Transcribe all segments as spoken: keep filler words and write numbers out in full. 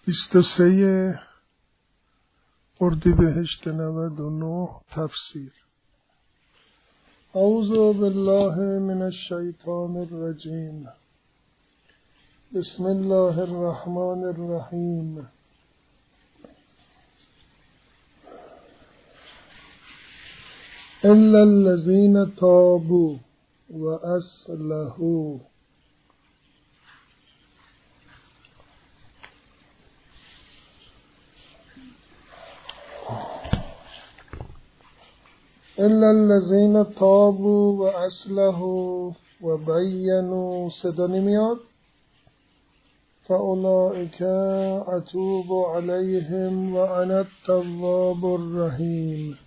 بیست و سه اردیبهشت نود و نه تفسیر. اعوذ بالله من الشیطان الرجیم. بسم الله الرحمن الرحیم. الا الذين تابوا واصلحوا الا الذين تابوا واصلحوا وبينوا صدا نمیاد فاولئک اتوب علیهم وانا التواب الرحیم.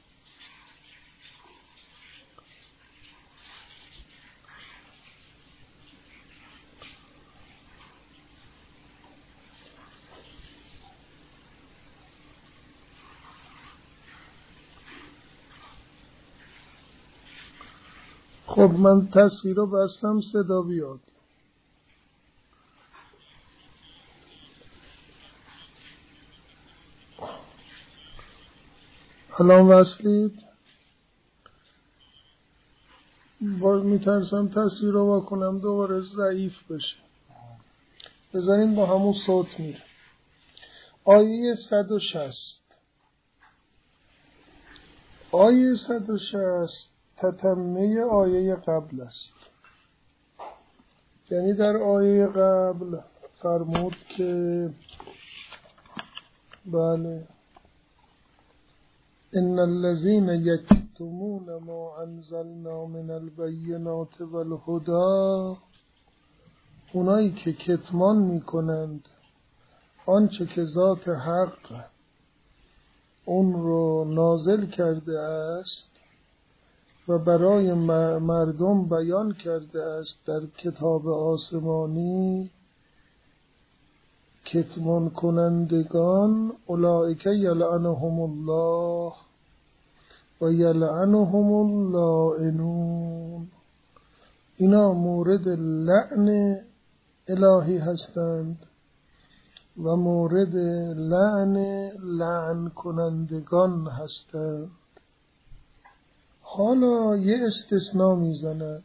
خب من تصویر رو بستم صدا بیاد. الان وصلید؟ باز میترسم تصویر رو واکنم دوباره ضعیف بشه. بذارین با همون صوت میره. آیه صد و شصت آیه صد و شصت تتمه آیه قبل است. یعنی در آیه قبل فرمود که بله ان الذين يكتمون ما انزلنا من البينات والهدى، اونایی که کتمان میکنند آنچه که ذات حق اون رو نازل کرده است و برای مردم بیان کرده است در کتاب آسمانی، کتمان کنندگان اولئک یلعنهم الله و یلعنهم اللائنون، اینا مورد لعن الهی هستند و مورد لعن لعن کنندگان هستند. حالا یه استثناء میزند،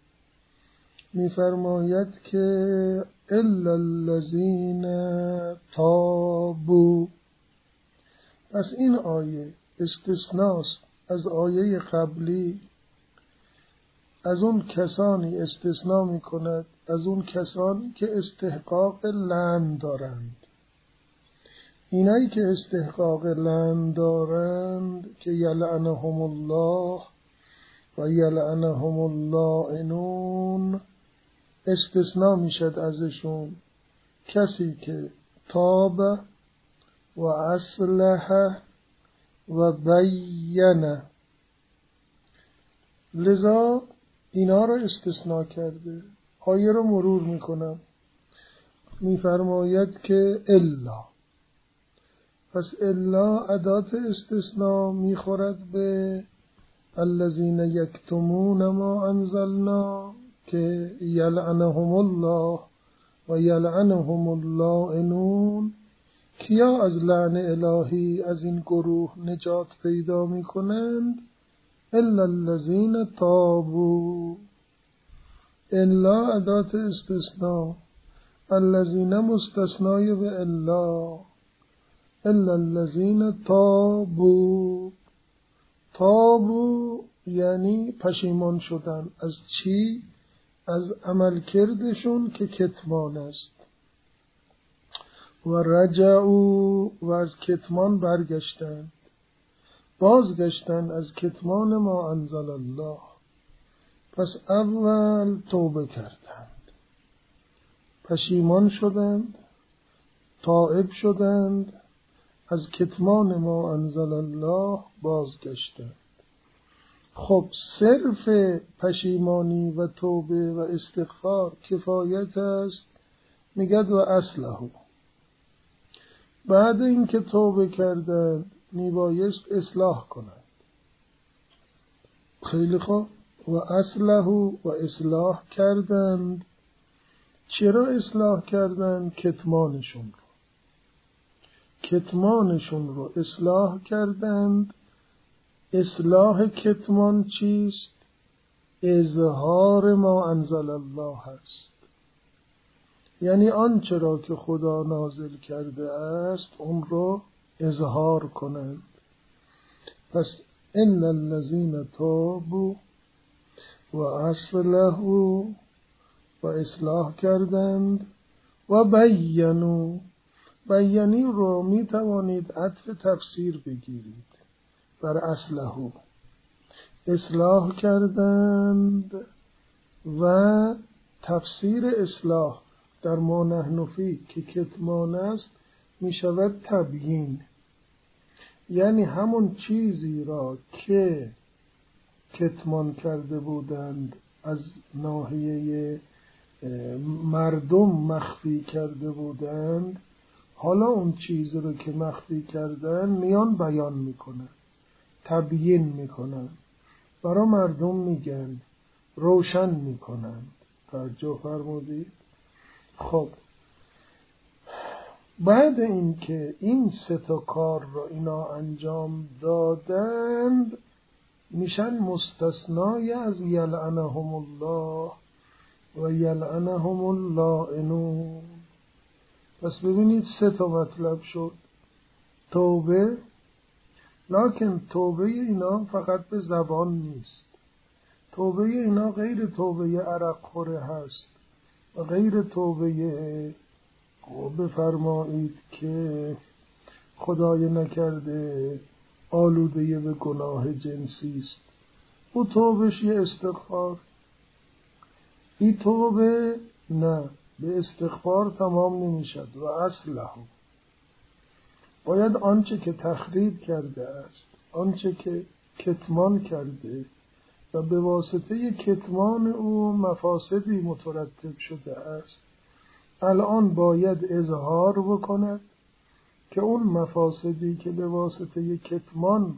میفرماید که الا الذین تابوا. پس این آیه استثناست از آیه قبلی، از اون کسانی استثناء میکند، از اون کسانی که استحقاق لعن دارند. اینایی که استحقاق لعن دارند که یلعنهم الله و یلعنهم اللائنون، استثناء میشد ازشون کسی که تاب و اصلح و بینه. لذا اینا رو استثناء کرده. آیه رو مرور میکنم. میفرماید که الا، پس الا ادات استثناء میخورد به الذین یکتمون ما انزلنا که یلعنهم الله و یلعنهم اللائنون. کیا از لعن الهی از این گروه نجات پیدا میکنند؟ الا الذین تابوا. الا ادات استثناء، الذین مستثنای به الا. الا الذین تابوا. تابوا یعنی پشیمان شدن. از چی؟ از عمل کردشون که کتمان است. و رجعوا و از کتمان برگشتند، بازگشتند از کتمان ما انزل الله. پس اول توبه کردند، پشیمان شدند، تائب شدند، از کتمان ما انزل الله بازگشتند. خب صرف پشیمانی و توبه و استغفار کفایت است؟ میگد و اصلحوا. بعد اینکه توبه کردند میبایست اصلاح کنند. خیلی خوب. و اصلحوا و اصلاح کردند. چرا اصلاح کردند؟ کتمانشون رو. کتمانشون رو اصلاح کردند. اصلاح کتمان چیست؟ اظهار ما انزل الله هست، یعنی آنچه را که خدا نازل کرده است اون رو اظهار کنند. پس ان الذین تابوا و اصلحوا و اصلاح کردند و بینوا. بیانی رو می توانید عطف تفسیر بگیرید بر اصلحوا. اصلاح کردند و تفسیر اصلاح در ما نحن فیه که کتمان است می شود تبیین، یعنی همون چیزی را که کتمان کرده بودند از ناحیه مردم مخفی کرده بودند، حالا اون چیزی رو که مخفی کردن میان بیان میکنن، تبیین میکنن، برای مردم میگن، روشن میکنن. توجه فرمودید؟ خب بعد اینکه این سه تا کار رو اینا انجام دادند میشن مستثنای از یلعنهم الله و یلعنهم اللائنون. پس ببینید سه تا مطلب شد. توبه، لکن توبه اینا فقط به زبان نیست. توبه اینا غیر توبه عرق خوره هست و غیر توبه بفرمایید که خدای نکرده آلوده به گناه جنسی است. او توبهش یه استغفار. این توبه نه، به استغفار تمام نمیشد. و اصله باید آنچه که تخریب کرده است، آنچه که کتمان کرده و به واسطه کتمان او مفاسدی مترتب شده است، الان باید اظهار بکند که اون مفاسدی که به واسطه کتمان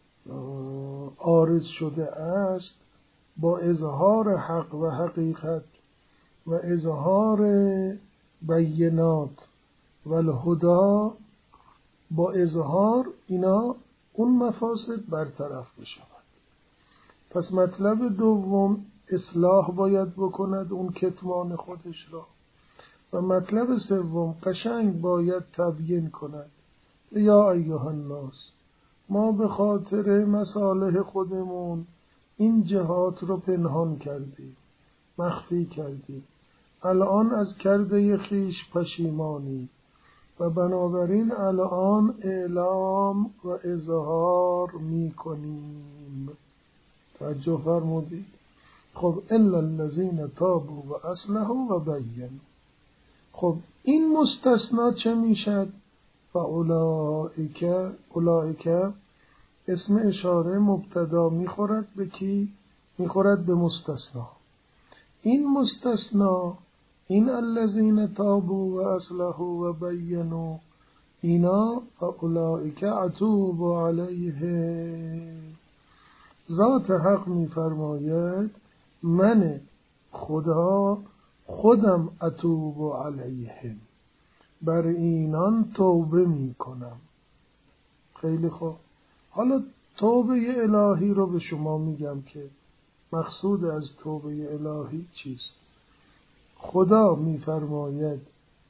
عارض شده است با اظهار حق و حقیقت و اظهار بینات و الهدا، با اظهار اینا اون مفاسد برطرف بشود. پس مطلب دوم اصلاح باید بکند اون کتمان خودش را، و مطلب سوم قشنگ باید تبیین کند. یا ایها الناس، ما به خاطر مصالح خودمون این جهات رو پنهان کردیم، مخفی کردیم، الان از کرده خیش پشیمانی و بنابراین الان اعلام و اظهار می کنیم. توجه فرمودید؟ خب الا الذین تابوا و اصلحوا و بینوا. خب این مستثنا چه میشد؟ فاولئک، اولئک اسم اشاره مبتدا میخورد به کی؟ میخورد به مستثنا. این مستثنا، این الذین تابوا و اصلحوا و بینوا، اینا فاولئک اتوب علیهم. ذات حق میفرماید من خدا خودم اتوب علیهم، بر اینان توبه میکنم. خیلی خوب، حالا توبه الهی رو به شما میگم که مقصود از توبه الهی چیست. خدا میفرماید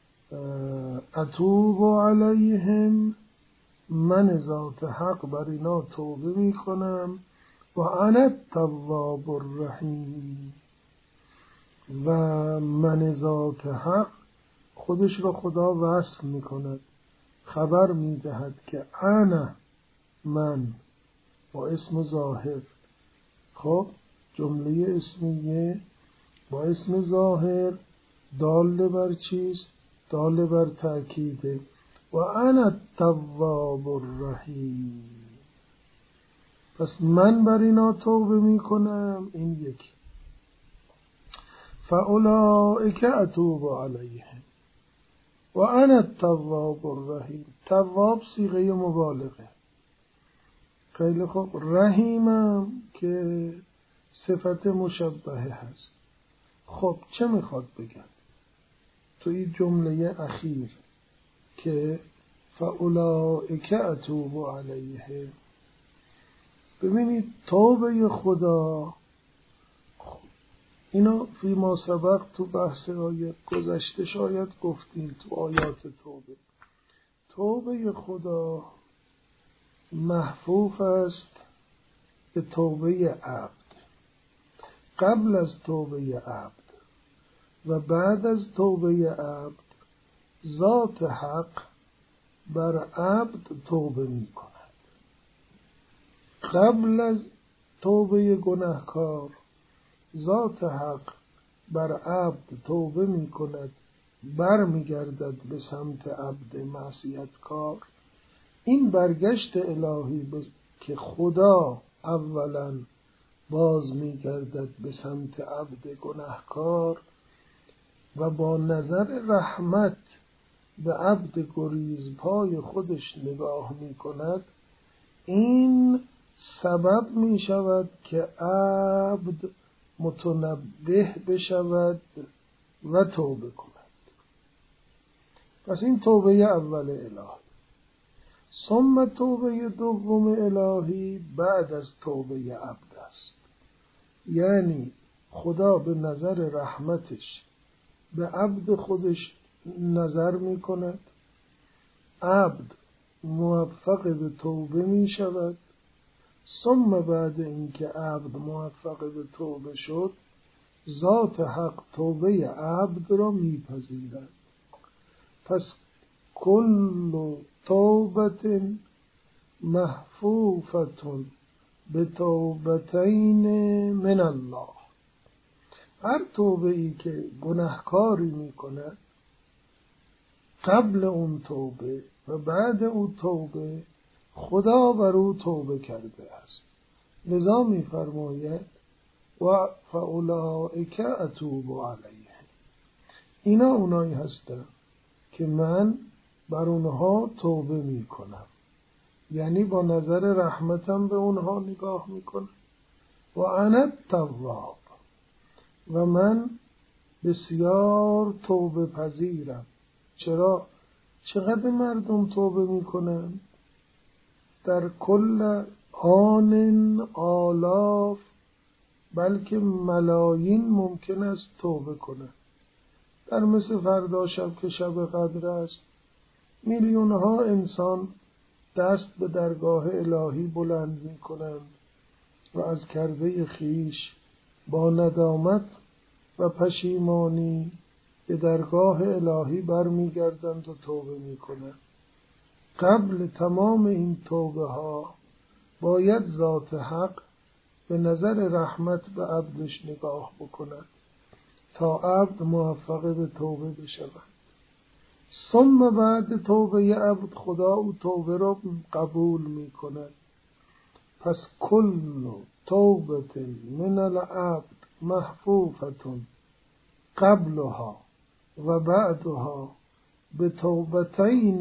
اتوب علیهم، من ذات حق بر اینا توبه میکنم، و انا التواب الرحیم، و من ذات حق خودش را خدا وصف میکند، خبر میدهد که انا، من، با اسم ظاهر. خب جمله اسمیه با اسم ظاهر دال بر چیست؟ دال بر تأکیده. و انا التواب الرحیم، پس من بر اینا توبه میکنم. این یکی. فاولئک اتوب علیهم و انا التواب الرحیم. تواب صیغه مبالغه. خیلی خوب. رحیمم که صفت مشبهه هست. خب چه میخواد بگن تو این جمله اخیر که فاولئک اتوب علیهم. ببینید توبه خدا، اینو فی ما سبق تو بحث آیه گذشته شاید گفتیم تو آیات توبه. توبه خدا محفوف است به توبه عبد. قبل از توبه عبد و بعد از توبه عبد ذات حق بر عبد توبه می کند. قبل از توبه گناهکار ذات حق بر عبد توبه می کند، بر می گردد به سمت عبد معصیتکار. این برگشت الهی که خدا اولا باز می گردد به سمت عبد گناهکار و با نظر رحمت به عبد گریز پای خودش نگاه می کند، این سبب می شود که عبد متنبه بشود و توبه کند. پس این توبه اول الهی. ثم توبه دوم الهی بعد از توبه عبد است. یعنی خدا به نظر رحمتش به عبد خودش نظر می کند، عبد موفق به توبه می شود، ثم بعد اینکه عبد موفق به توبه شد ذات حق توبه عبد را می پذیرد. پس کل توبت محفوفت به توبتین من الله. هر توبه ای که گناهکاری می کند قبل اون توبه و بعد اون توبه خدا بر او توبه کرده است. لذا می فرماید و فاولئک اتوب علیهم. اینا اونایی هستن که من بر اونها توبه می کنم، یعنی با نظر رحمتم به اونها نگاه می کنم. و انا التواب، و من بسیار توبه پذیرم. چرا؟ چقدر مردم توبه می کنن؟ در کل آن آلاف بلکه ملایین ممکن است توبه کنند. در مثل فردا شب که شب قدر است، میلیون ها انسان دست به درگاه الهی بلند می کنند و از کرده خیش با ندامت و پشیمانی به درگاه الهی برمی گردند و توبه می کنند. قبل تمام این توبه ها باید ذات حق به نظر رحمت به عبدش نگاه بکند تا عبد موفق به توبه بشود. ثم بعد توبه عبد خدا او توبه را قبول می کند. پس کل توبت من العبد محفوفت قبلها و بعدها به توبتین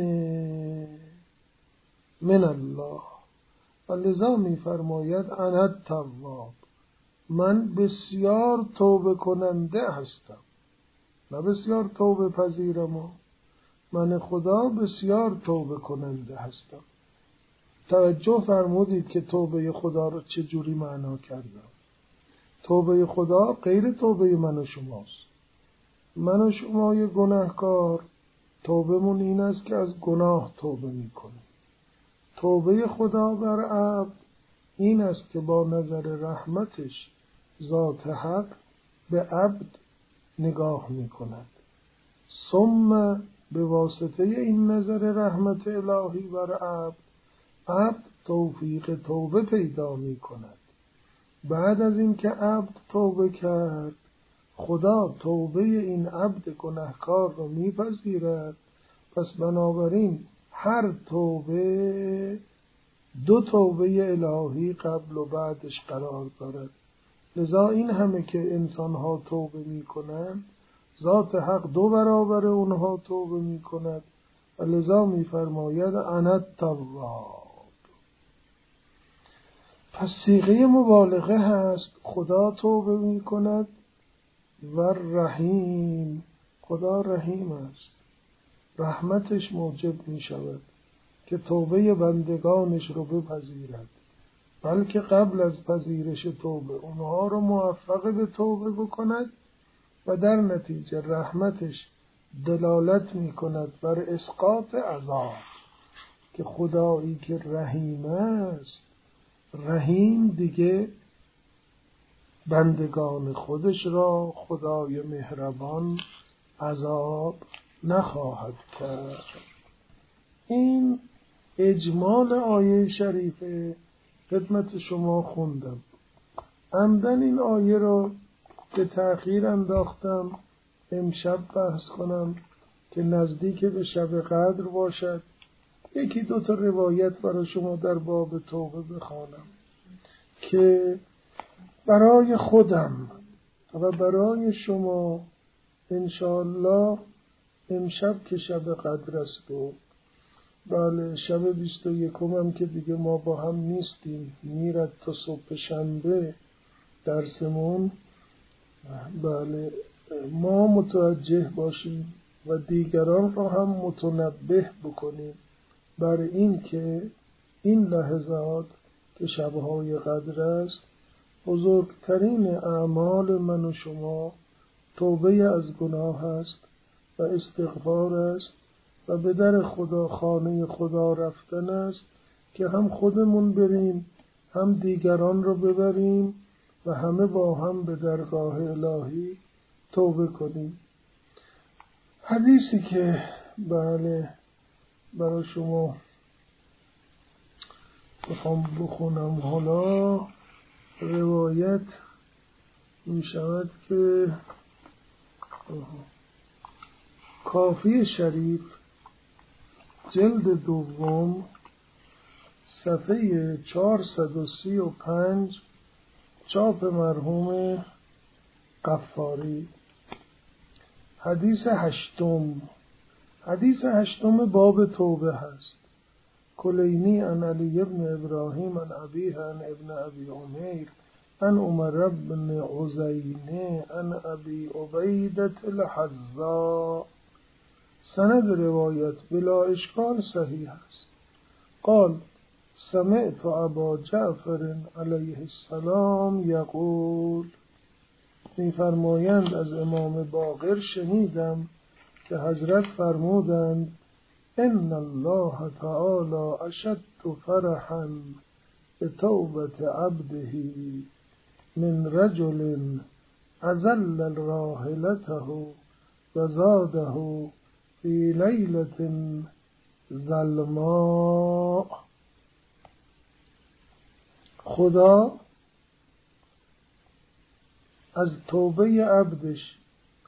من الله. و لذا می فرماید انا التواب، من بسیار توبه کننده هستم، نه بسیار توبه پذیرم، من خدا بسیار توبه کننده هستم. توجه فرمودید که توبه خدا رو چه جوری معنا کردم. توبه خدا غیر توبه من و شماست. من و شما یه گناهکار توبه‌مون این است که از گناه توبه میکنیم. توبه خدا بر عبد این است که با نظر رحمتش ذات حق به عبد نگاه میکند، ثم به واسطه این نظر رحمت الهی بر عبد عبد توفیق توبه پیدا میکند. بعد از اینکه عبد توبه کرد خدا توبه این عبد گناهکار رو میپذیرد. پس بنابراین هر توبه دو توبه الهی قبل و بعدش قرار دارد. لذا این همه که انسانها توبه میکنند ذات حق دو برابر اونها توبه میکند و لذا میفرماید انا التواب. پس صیغه مبالغه هست. خدا توبه میکند و رحیم، خدا رحیم است، رحمتش موجب می شود که توبه بندگانش رو بپذیرد، بلکه قبل از پذیرش توبه اونها رو موفق به توبه بکند و در نتیجه رحمتش دلالت می کند بر اسقاط عذاب، که خدایی که رحیم است، رحیم دیگه بندگان خودش را، خدای مهربان، عذاب نخواهد کرد. این اجمال آیه شریفه خدمت شما خوندم. عمدن این آیه را به تأخیر انداختم امشب بحث کنم که نزدیک به شب قدر باشد. یکی دو تا روایت برای شما در باب توبه بخوانم که برای خودم و برای شما انشاءالله امشب که شب قدر است و بله شب بیست و یکم هم که دیگه ما با هم نیستیم، میرد تا صبح شنبه درسمون، بله ما متوجه باشیم و دیگران را هم متنبه بکنیم بر این که این لحظات که شبهای قدر است بزرگترین اعمال من و شما توبه از گناه است و استغفار است و به در خدا خانه خدا رفتن است که هم خودمون بریم هم دیگران رو ببریم و همه با هم به درگاه الهی توبه کنیم. حدیثی که بله برای شما بخوام بخونم حالا روایت می شود که کافی شریف جلد دوم صفحه چهارصد و سی و پنج چاپ مرحوم غفاری، حدیث هشتم حدیث هشتم باب توبه هست. کلینی عن علی ابن ابراهیم عن ابیه عن ابن ابی عمیر عن عمر بن عزینه عن ابی عبیدة الحذاء. سند روایت بلا اشکال صحیح است. قال سمعت ابا جعفر علیه السلام یقول، می‌فرمایند از امام باقر شنیدم که حضرت فرمودند ان الله تعالی اشد فرحا بتوبة عبده من رجل ازل راحلته و زاده فی لیلة ظلماء. خدا از توبه عبدش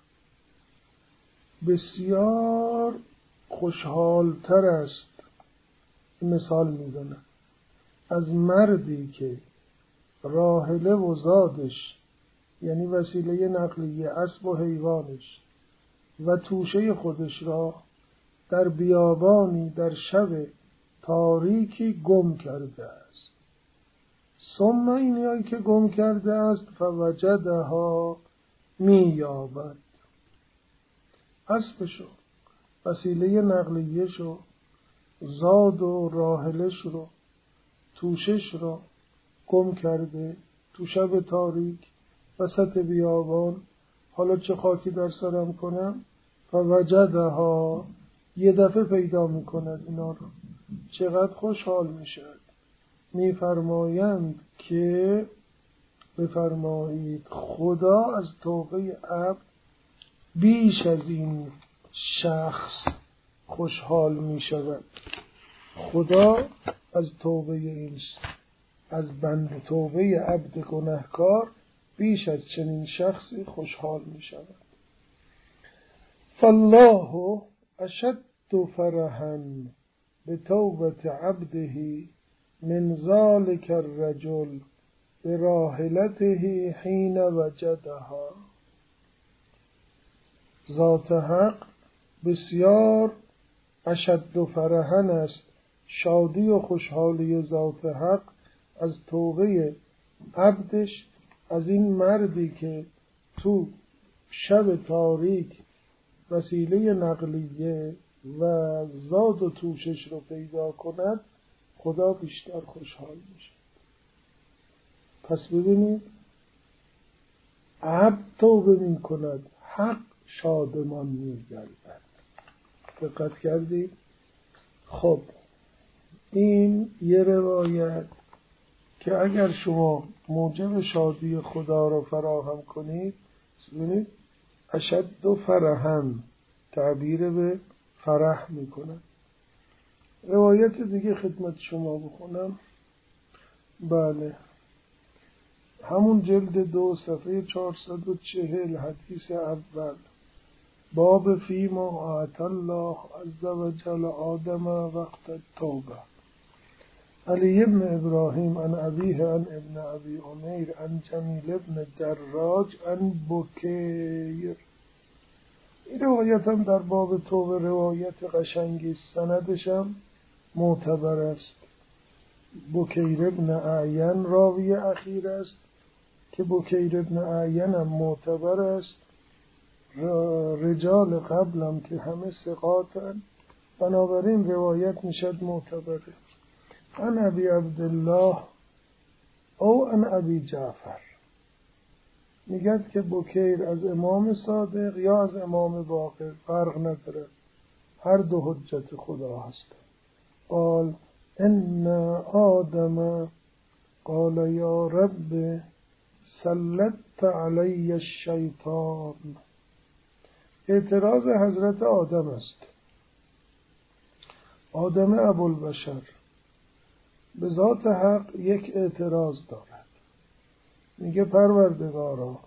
بسیار خوشحالتر است، مثال میزنه، از مردی که راحله و زادش یعنی وسیله نقلیه اسب و حیوانش و توشه خودش را در بیابانی در شب تاریکی گم کرده است. ثم اینایی که گم کرده است فوجدها مییابد، اسبشو، وسیله نقلیه‌شو، زاد و راحلش رو، توشش رو گم کرده تو شب تاریک وسط بیابان. حالا چه خاکی در سرم کنم؟ فوجدها، یه دفعه پیدا میکند اینا رو. چقدر خوشحال میشد. میفرمایند که بفرمایید خدا از توبه عبد بیش از این شخص خوشحال می شود. خدا از توبه این از بند توبه عبد گناهکار بیش از چنین شخصی خوشحال می شود. فالله اشد فرحا بتوبة عبده من ذلك الرجل براحلته حين وجدها. ذات حق بسیار اشد فرحا است، شادی و خوشحالی ذات حق از توبه عبدش از این مردی که تو شب تاریک وسیله نقلیه و زاد و توشش رو پیدا کند، خدا بیشتر خوشحال میشه. پس ببینید، عبد توبه می کند، حق شادمان می گردد. دقت کردید؟ خب این یه روایت که اگر شما موجب شادی خدا رو فراهم کنید، ببینید اشد و فرحن تعبیر به فرح می کند. روایت دیگه خدمت شما بخونم. بله، همون جلد دو صفحه چهارصد و چهل حدیث اول، باب فیما اعطی الله عز و جل آدم وقت التوبه. علی ابن ابراهیم عن ابیه عن ابن ابی عمیر عن جمیل ابن دراج عن بکیر. این روایت هم در باب توبه روایت قشنگی، سندش هم معتبر است. بکیر ابن اعین راوی اخیر است که بکیر ابن اعین هم معتبر است. رجال قبلم که همه ثقاتن، بنابراین روایت میشد معتبره. عن ابی عبدالله او عن ابی جعفر، میگد که بکیر از امام صادق یا از امام باقر فرق نداره، هر دو حجت خدا هست. قال ان آدم قال یا رب سلطت علی الشیطان. اعتراض حضرت آدم است. آدم ابوالبشر به ذات حق یک اعتراض دارد. میگه پروردگارا،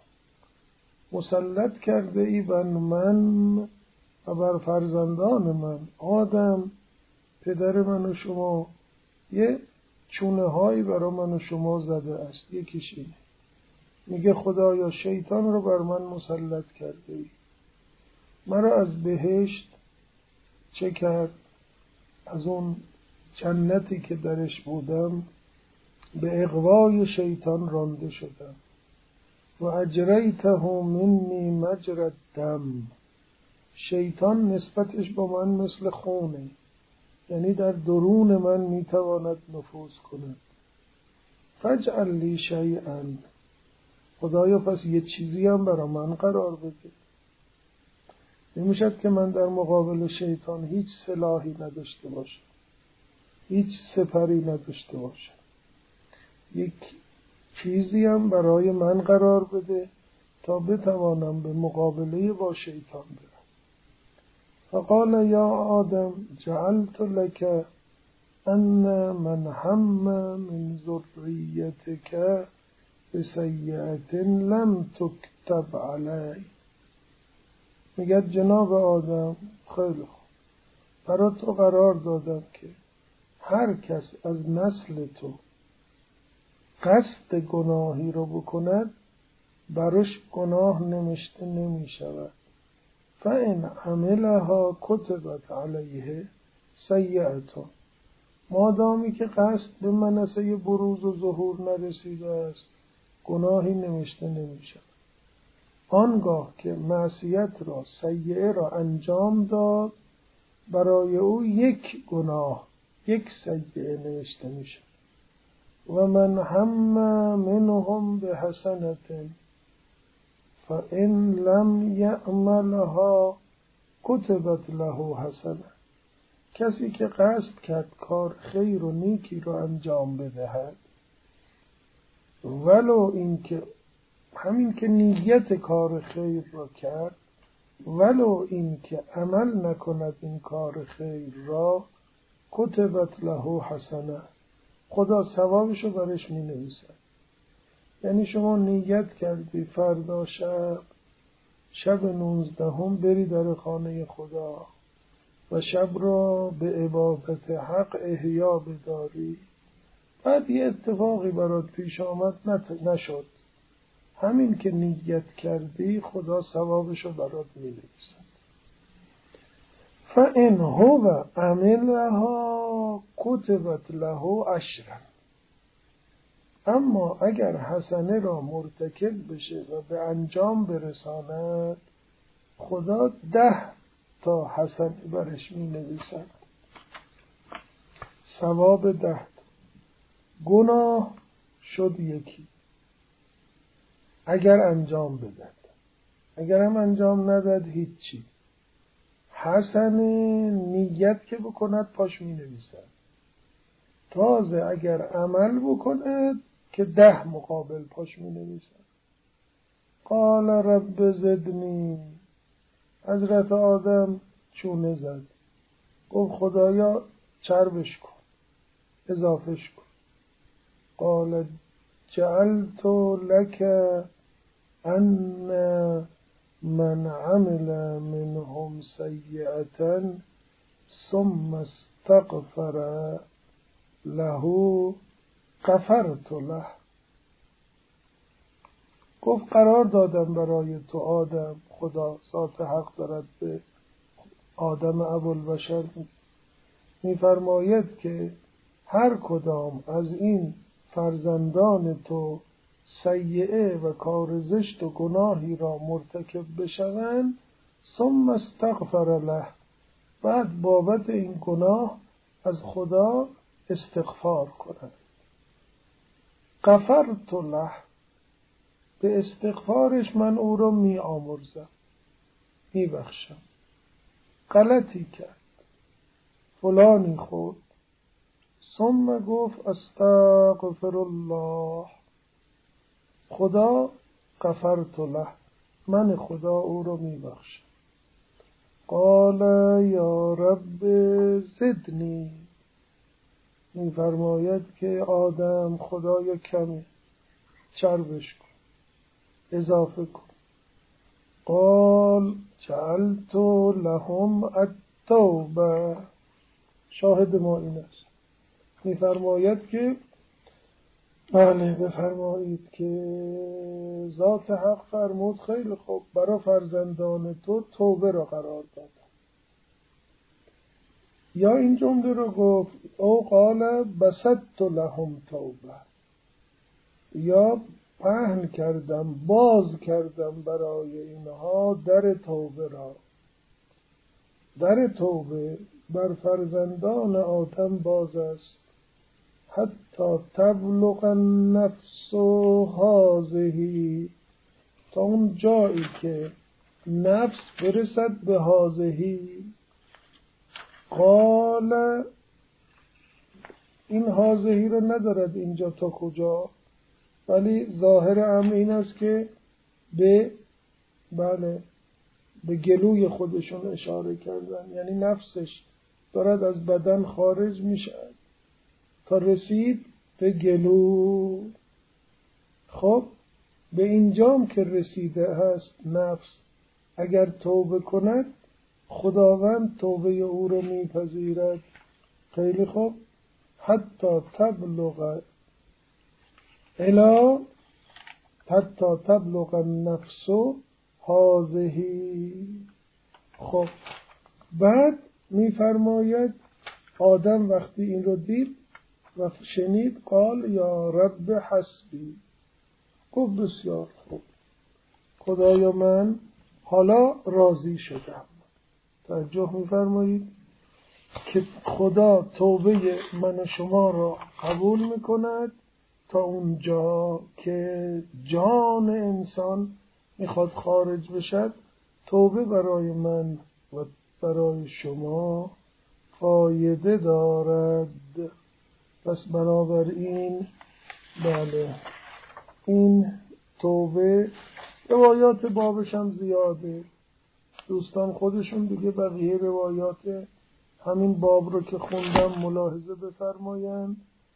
مسلط کرده ای بر من و بر فرزندان من، آدم پدر من و شما، یه چونه هایی برای من و شما زده است. یکیش اینه. میگه خدایا شیطان رو بر من مسلط کرده ای. مرا از بهشت چه کرد؟ از اون جنتی که درش بودم به اغوای شیطان رانده شدم. و اجریته منی مجرى الدم. شیطان نسبتش با من مثل خونه، یعنی در درون من میتواند نفوذ کند. فاجعل لی شیئا. خدایا پس یه چیزی هم برای من قرار بده. نمیشد که من در مقابل شیطان هیچ سلاحی نداشته باشم، هیچ سپری نداشته باشم. یک چیزی هم برای من قرار بده تا بتوانم به مقابله با شیطان برم. فقال یا آدم جعلت لك ان من هم من ذریتك بسیئة لم تكتب علی. میگه جناب آدم، خیلی خوب، برای تو قرار دادم که هر کس از نسل تو قصد گناهی رو بکند، برش گناه نوشته نمی شود. فإن عملها کتبت علیه سیئة. مادامی که قصد به منصه بروز و ظهور نرسیده است، گناهی نوشته نمی شود. آنگاه که معصیت را، سیئه را انجام داد، برای او یک گناه، یک سیئه نوشته می شود. و من هم منهم بحسنة فإن لم یعملها کتبت له حسنة. کسی که قصد کرد کار خیر و نیکی را انجام بدهد، ولو این که همین که نیت کار خیر را کرد، ولو این که عمل نکند این کار خیر را، کتبت له حسنه. خدا ثوابشو برش می نویسد. یعنی شما نیت کردی فردا شب شب نوزدهم بری در خانه خدا و شب را به عبادت حق احیا بداری، بعد یه اتفاقی برات پیش آمد نشد، همین که نیت کردی خدا ثوابشو برات می نویسد. فإن هو عملها کتبت له عشرا. اما اگر حسنه را مرتکب بشه و به انجام برساند، خدا ده تا حسن برش می نویسند. ثواب ده. گناه شد یکی اگر انجام بدد، اگر هم انجام نداد هیچی. حسن نیت که بکند پاش می نویسد. تازه اگر عمل بکند که ده مقابل پاش می نویسد. قال رب زدنی، حضرت آدم چونه زد، گفت خدایا چربش کن، اضافش کن. قال جعلت لك ان من عمل منهم سیئة ثم استغفر له غفرت له. گفت قرار دادم برای تو آدم، خدا ذات حق دارد به آدم ابوالبشر می‌فرماید که هر کدام از این فرزندان تو سیئه و کار زشت و گناهی را مرتکب بشوند، ثم استغفر له، بعد بابت این گناه از خدا استغفار کنند، غفرت له، به استغفارش من او را می آمرزم، می بخشم. غلطی کرد، فلانی خورد، ثم گفت استغفر الله، خدا غفرت له، من خدا او را می بخشم. قال یا رب زدنی، می فرماید که آدم خدایا کمی چربش کن، اضافه کن. قال جعلت لهم التوبه، شاهد ما این است. می فرماید که بله بفرمایید که ذات حق فرمود خیلی خوب، برای فرزندان تو توبه را قرار دادم. یا این جمله رو گفت او قال بسطت لهم توبه، یا پهن کردم، باز کردم برای اینها در توبه را. در توبه بر فرزندان آدم باز است حتی تبلغ النفس هذه، تا اون جایی که نفس برسد به هذهی. قال این هذهی رو ندارد اینجا تا کجا، ولی ظاهر امر این است که به بله به گلوی خودشون اشاره کردن، یعنی نفسش دارد از بدن خارج میشه تا رسید به گلو. خب به اینجام که رسیده هست نفس، اگر توبه کند خداوند توبه او رو میپذیرد. خیلی خوب، حتی تبلغ الا حتی تبلغ النفس هذه. خب بعد میفرماید آدم وقتی این رو دید و شنید، قال یا رب حسبی، گفت بسیار خوب خدایا من حالا راضی شدم. توجه میفرمایید که خدا توبه من و شما را قبول میکند تا اونجا که جان انسان میخواد خارج بشد. توبه برای من و برای شما فایده دارد. پس بنابراین بله این توبه روایات بابش هم زیاده، دوستان خودشون دیگه بقیه روایات همین باب رو که خوندم ملاحظه بفرمایند.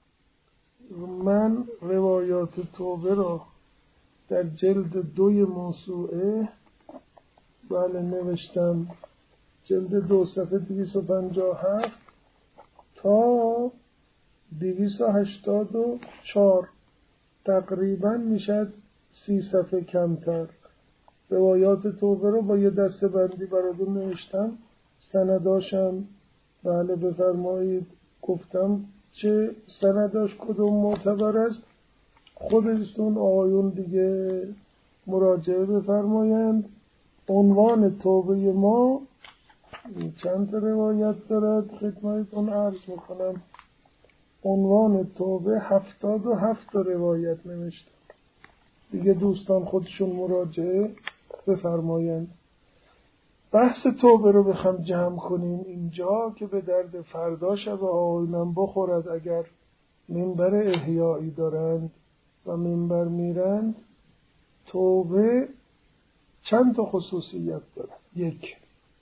من روایات توبه رو در جلد دوی موسوعه بله نوشتم، جلد دو صفحه دویست و پنجاه و هفت تا دویست و هشتاد و چهار، تقریبا میشد سی صفحه کمتر. روایات توبه رو با یه دسته بندی براتون نوشتم، سنداشم بله بفرمایید گفتم چه سنداش کدوم معتبر است، خودشون آقایون دیگه مراجعه بفرمایند. عنوان توبه ما چند روایت دارد خدمتتون عرض میکنم. عنوان توبه هفتاد و هفت روایت نوشته. دیگه دوستان خودشون مراجعه بفرمایند. بحث توبه رو بخوام جمع کنیم اینجا که به درد فردا شب آینم بخورد اگر منبر احیایی دارند و منبر میرند. توبه چند تا خصوصیت دارد. یک،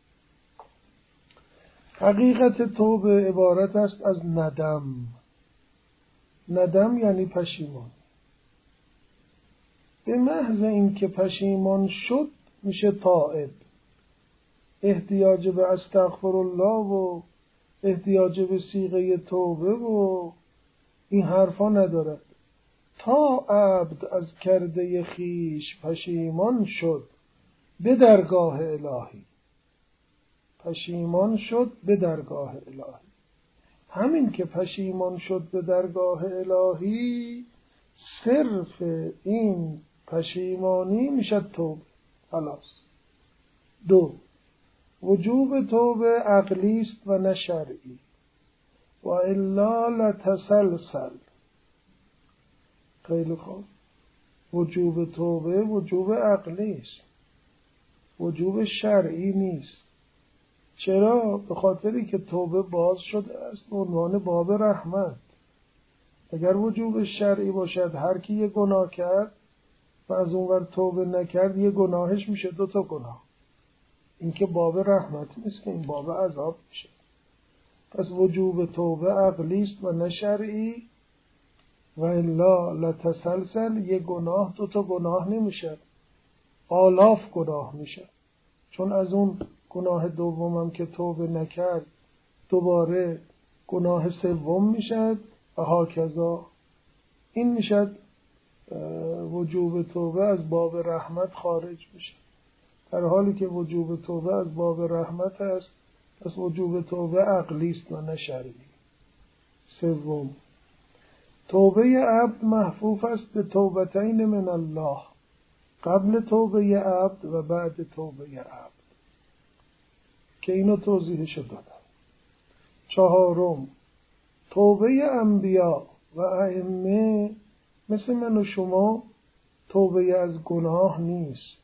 حقیقت توبه عبارت است از ندم. ندم یعنی پشیمان. به محض اینکه پشیمان شد میشه تائب. احتیاج به استغفرالله و احتیاج به صیغه توبه و این حرفا ندارد. تا عبد از کرده خیش پشیمان شد به درگاه الهی. پشیمان شد به درگاه الهی. همین که پشیمان شد به درگاه الهی، صرف این پشیمانی میشه توبه. خلاص. دو، وجوب توبه عقلی است و نه شرعی. و الا لتسلسل. خیلی خوب. وجوب توبه وجوب عقلی است، وجوب شرعی نیست. چرا؟ به خاطری که توبه باز شده است به عنوان باب رحمت. اگر وجوب شرعی باشد هر کی یه گناه کرد و از اونور توبه نکرد یه گناهش میشه دو تا گناه. این که باب رحمت نیست، که این باب عذاب میشه. پس وجوب توبه عقلی است و نه شرعی. و الا لتسلسل، یه گناه دو تا گناه نمیشه، آلاف گناه میشه. چون از اون گناه دومم که توبه نکرد دوباره گناه سوم میشد و هاکذا. این میشد وجوب توبه از باب رحمت خارج میشه. در حالی که وجوب توبه از باب رحمت است، پس وجوب توبه عقلی است و نه شرعی. سوم، توبه عبد محفوف است به توبتین من الله، قبل توبه عبد و بعد توبه عبد، که اینو توضیحش دادم. چهارم، توبه انبیا و ائمه مثل من و شما توبه از گناه نیست.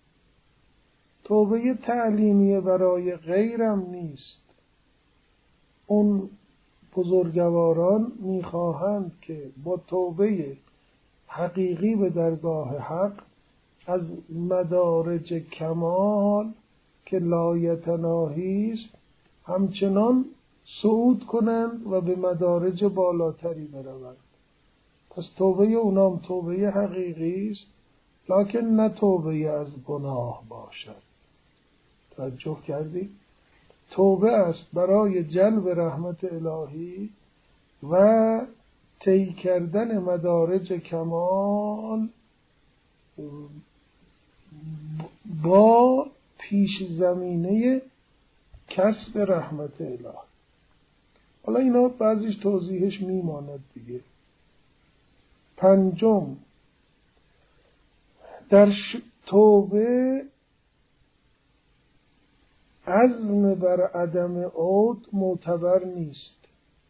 توبه تعلیمی برای غیرم نیست. اون بزرگواران میخواهند که با توبه حقیقی به درگاه حق از مدارج کمال که لایتناهی است همچنان صعود کنند و به مدارج بالاتری بروند. پس توبه اونام توبه حقیقی است، لکن نه توبه از گناه باشد. توجه کردی؟ توبه است برای جلب رحمت الهی و طی کردن مدارج کمال با پیش زمینه کسب رحمت الهی. حالا اینا بعضیش توضیحش میماند دیگه. پنجم، در توبه عزم بر عدم عود معتبر نیست.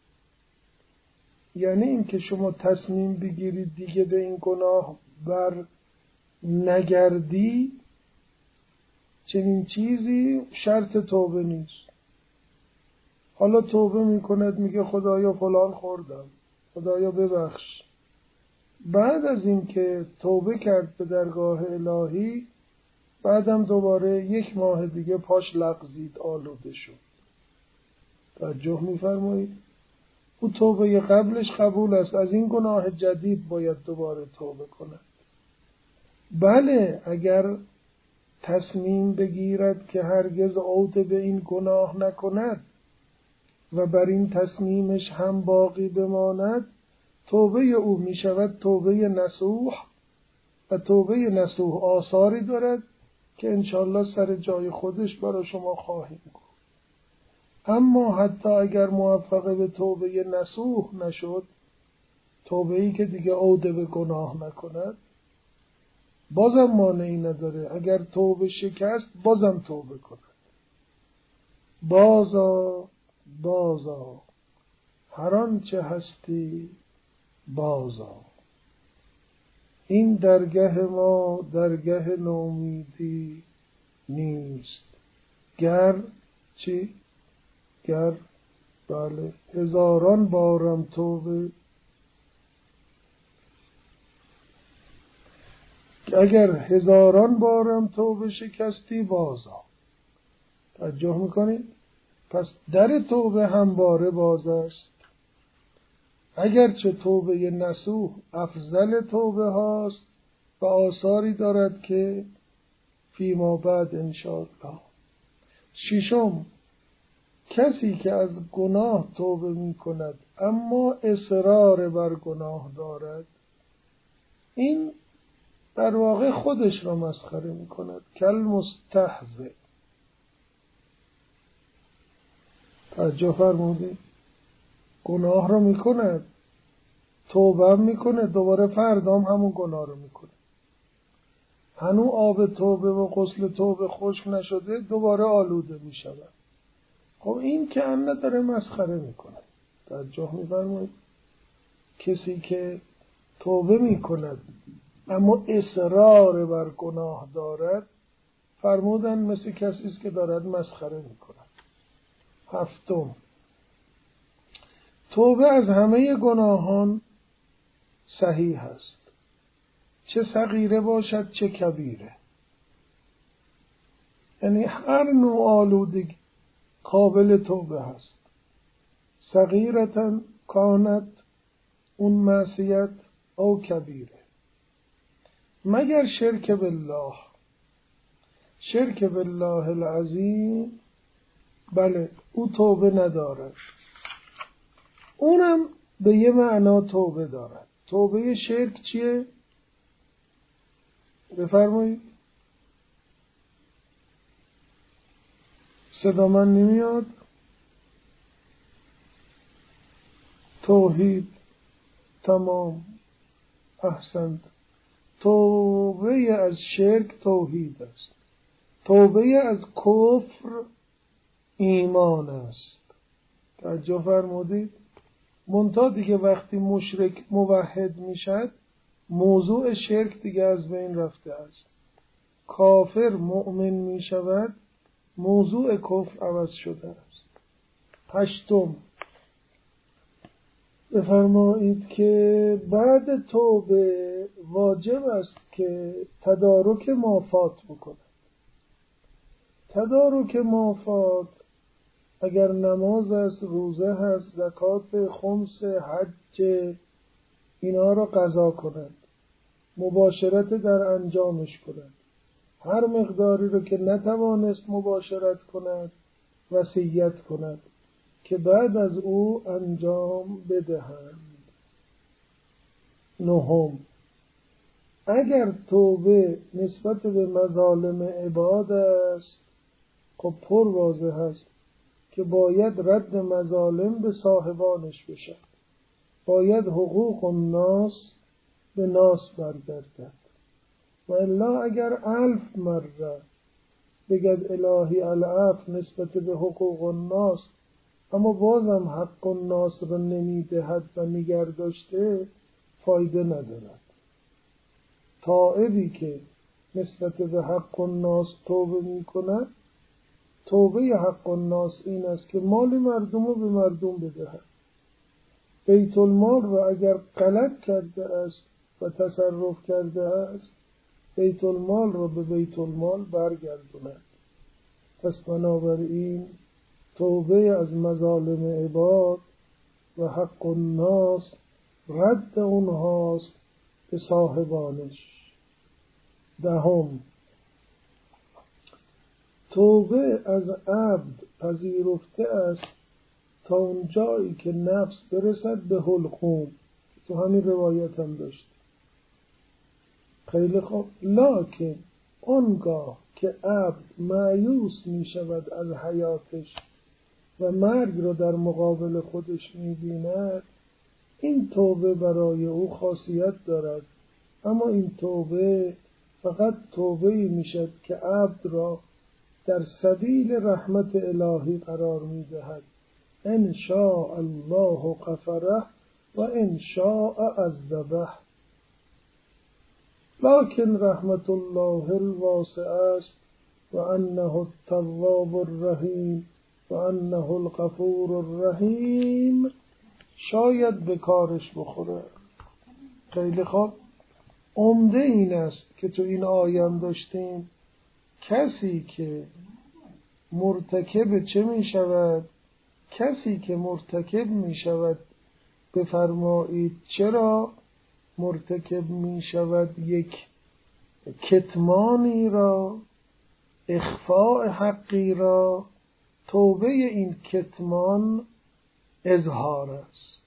یعنی این که شما تصمیم بگیرید دیگه به این گناه بر نگردی، چنین چیزی شرط توبه نیست. حالا توبه میکند میگه خدایا فلان خوردم، خدایا ببخش. بعد از این که توبه کرد به درگاه الهی، بعدم دوباره یک ماه دیگه پاش لغزید، آلوده شد. توجه میفرمایید؟ او توبه قبلش قبول است، از این گناه جدید باید دوباره توبه کند. بله، اگر تصمیم بگیرد که هرگز عود به این گناه نکند و بر این تصمیمش هم باقی بماند، توبه او می شود توبه نصوح، و توبه نصوح آثاری دارد که انشالله سر جای خودش برای شما خواهیم گفت. اما حتی اگر موفق به توبه نصوح نشد، توبه ای که دیگه عود به گناه نکند، بازم مانعی نداره. اگر توبه شکست بازم توبه کند. بازا بازا هر آنچه هستی بازا. این درگه ما درگه نومیدی نیست. گر چی؟ گر بله هزاران بارم توبه، اگر هزاران بارم توبه شکستی بازا. توجه میکنید؟ پس در توبه همواره باز است. اگرچه توبه نصوح افضل توبه هاست و آثاری دارد که فیما بعد انشاءالله. ششم، کسی که از گناه توبه می کند اما اصرار بر گناه دارد، این در واقع خودش را مسخره می کند. کل مستهزئ. توجه فرمودید؟ گناه را می کند، توبه می کنه، دوباره فردام همون گناه را می کنه. هنو آب توبه و غسل توبه خشک نشده، دوباره آلوده می شود. خب این که انه داره مسخره می کنه. توجه می فرمایید؟ کسی که توبه می کند اما اصرار بر گناه دارد، فرمودن مثل کسی است که دارد مسخره می کند. هفتم، توبه از همه گناهان صحیح است، چه صغیره باشد چه کبیره. یعنی هر نوع آلودگی قابل توبه هست. صغیرتن کانت اون معصیت او کبیره، مگر شرک بالله. شرک بالله العظیم بله او توبه ندارد، اونم به یه معنا توبه دارد. توبه شرک چیه؟ بفرمایید. صدا من نمیاد؟ توحید. تمام، احسنت. توبه از شرک توحید است، توبه از کفر ایمان است. توجه فرمودید؟ منتها دیگه وقتی مشرک موحد میشد، موضوع شرک دیگه از بین رفته است. کافر مؤمن میشود، موضوع کفر عوض شده است. هشتم، بفرمایید که بعد توبه واجب است که تدارک مافات بکند. تدارک مافات اگر نماز است، روزه هست، زکات، خمس، حج، اینا را قضا کند، مباشرت در انجامش کند. هر مقداری رو که نتوانست مباشرت کند وصیت کند که بعد از او انجام بدهند. نهم، اگر توبه نسبت به مظالم عباد است، خب پر واضح است که باید رد مظالم به صاحبانش بشد، باید حقوق الناس به ناس برگردد. و الا اگر الف مره بگد الهی العفو نسبت به حقوق الناس، اما بازم حق الناس را نمیدهد و نگرداشته، فایده ندارد. تائبی که نسبت به حق الناس توبه می کند، توبه حق الناس این است که مال مردم رو به مردم بدهد. بیت المال را اگر غلط کرده است و تصرف کرده است، بیت المال را به بیت المال برگرداند. پس بنابراین توبه از مظالم عباد و حق الناس رد اونهاست به صاحبانش. دهم، توبه از عبد پذیرفته است تا اون جایی که نفس برسد به حلقوم. تو همین روایت هم داشت. خیلی خوب، لکن آنگاه که عبد مایوس می شود از حیاتش و مرگ را در مقابل خودش می بیند، این توبه برای او خاصیت دارد. اما این توبه فقط توبه‌ای می شد که عبد را در سبیل رحمت الهی قرار میدهد. ان شاء الله غفره و ان شاء عذبه. لکن رحمت الله الواسع است و انه التواب الرحیم و انه الغفور الرحیم شاید به کارش بخوره. خیلی خوب. عمده این است که تو این آیه داشتیم کسی که مرتکب چه می شود؟ کسی که مرتکب می شود بفرمایید چرا مرتکب می شود؟ یک کتمانی را، اخفاء حقی را. توبه این کتمان اظهار است.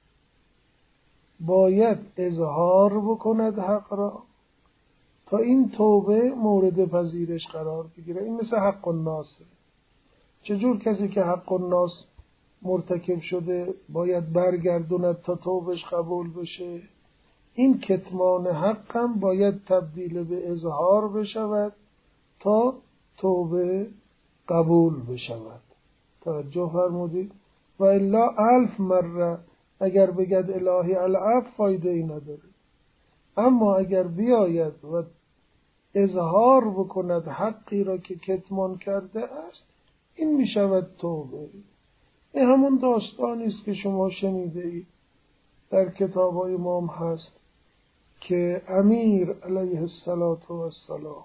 باید اظهار بکند حق را تا این توبه مورد پذیرش قرار بگیره. این مثل حق الناس. چجور کسی که حق الناس مرتکب شده باید برگردوند تا توبش قبول بشه، این کتمان حق هم باید تبدیل به اظهار بشود تا توبه قبول بشود. توجه فرمودید؟ و الا الف مره اگر بگد الهی العفو فایده ای نداره. اما اگر بیاید و اظهار بکند حقی را که کتمان کرده است، این می شود توبه. این همون داستانی است که شما شنیده اید در کتاب‌های امام هست که امیر علیه السلام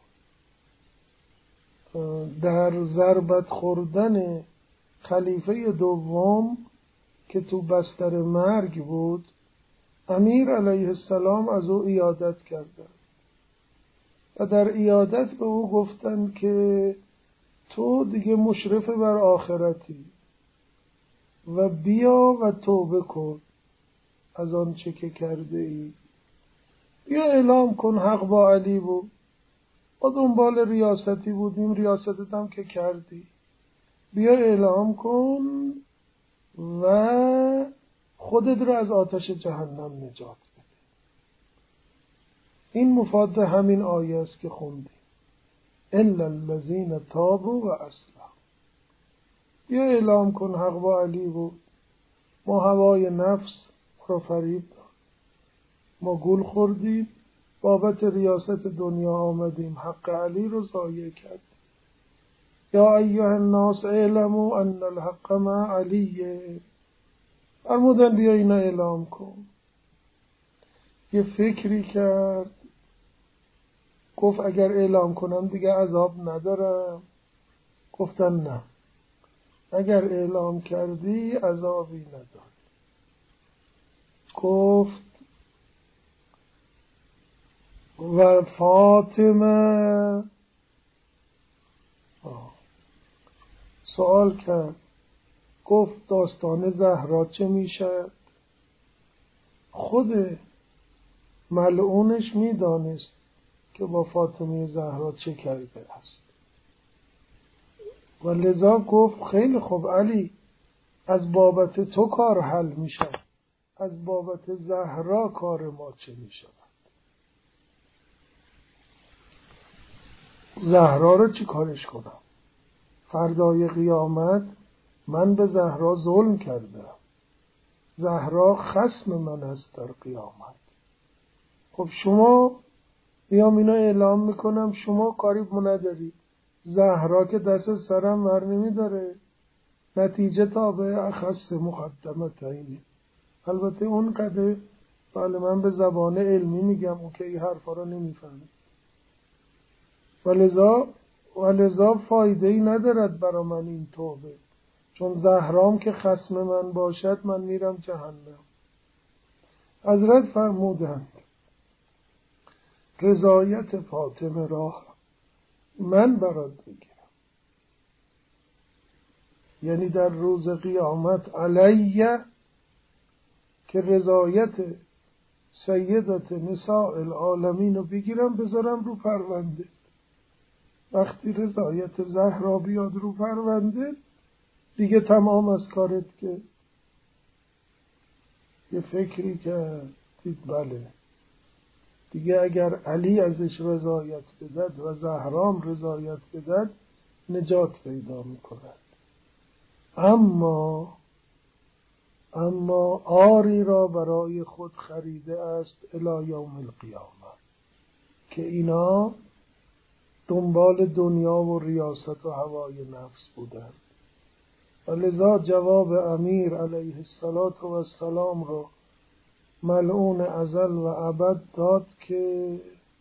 در ضربت خوردن خلیفه دوم که تو بستر مرگ بود، امیر علیه السلام از او عیادت کردند و در عیادت به او گفتند که تو دیگه مشرف بر آخرتی و بیا و توبه کن از آن چه که کرده ای. بیا اعلام کن حق با علی بود، با دنبال ریاستی بودیم، ریاستت هم که کردی، بیا اعلام کن و خودت رو از آتش جهنم نجات بده. این مفاد همین آیه است که خوندیم، الا الذین تابوا و اصلحوا. بیا اعلام کن حق با علی بود، ما هوای نفس رو فریب داد، ما گول خوردیم، بابت ریاست دنیا آمدیم حق علی رو ضایع کردیم. یا ایها الناس اعلموا ان الحق مع علیه. فرمودن بیا اینا اعلام کن. یه فکری کرد، گفت اگر اعلام کنم دیگه عذاب ندارم. گفتن نه، اگر اعلام کردی عذابی نداری. گفت و فاطمه سوال کرد، گفت داستان زهرا چه میشه؟ خود ملعونش میدانست که با فاطمه زهرا چه کرده است و لذا گفت خیلی خوب علی، از بابت تو کار حل میشه، از بابت زهرا کار ما چه میشه؟ زهرا رو چی کارش کنم؟ فردای قیامت من به زهرا ظلم کردم، زهرا خصم من است در قیامت. خب شما بیام اینا اعلام میکنم، شما کاری نداری، زهرا که دست سرم ور نمیداره، نتیجه تابع اخص مقدمتین. البته اون قدر بله من به زبان علمی میگم، اون که این حرفا رو نمیفهمه، ولذا ولذا فایده ای ندارد برا من این توبه، چون زهرام که خصم من باشد من میرم جهنم. حضرت فرمودند رضایت فاطمه را من برات بگیرم، یعنی در روز قیامت علیه که رضایت سیدت نساء العالمین رو بگیرم بذارم رو پرونده. وقتی رضایت زهرا بیاد رو پرونده دیگه تمام از کارت. که یه فکری که دید بله دیگه اگر علی ازش رضایت بدد و زهرام رضایت بدد نجات پیدا میکند. اما اما آری را برای خود خریده است الی یوم القیامه که اینا دنبال دنیا و ریاست و هوای نفس بودند. و لذا جواب امیر علیه السلام را ملعون ازل و ابد داد که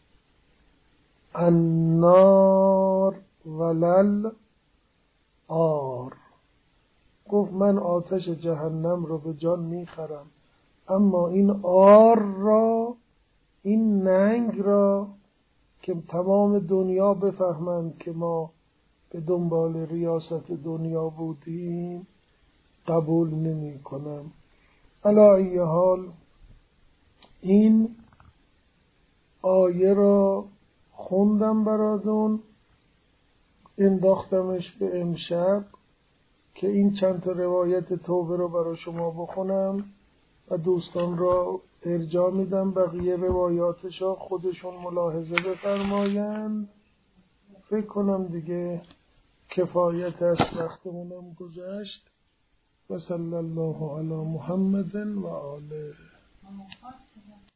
النار ولل آر. گفت من آتش جهنم رو به جان میخرم، اما این آر را، این ننگ را که تمام دنیا بفهمند که ما به دنبال ریاست دنیا بودیم، قبول نمی کنم. علی ای حال این آیه را خوندم براتون، انداختمش به امشب که این چند تا روایت توبه رو برای شما بخونم و دوستان را ارجاع میدم بقیه روایاتش را خودشون ملاحظه بفرمایند. فکر کنم دیگه کفایت است، وقتمونم گذشت. و صلی الله علی محمد و آله.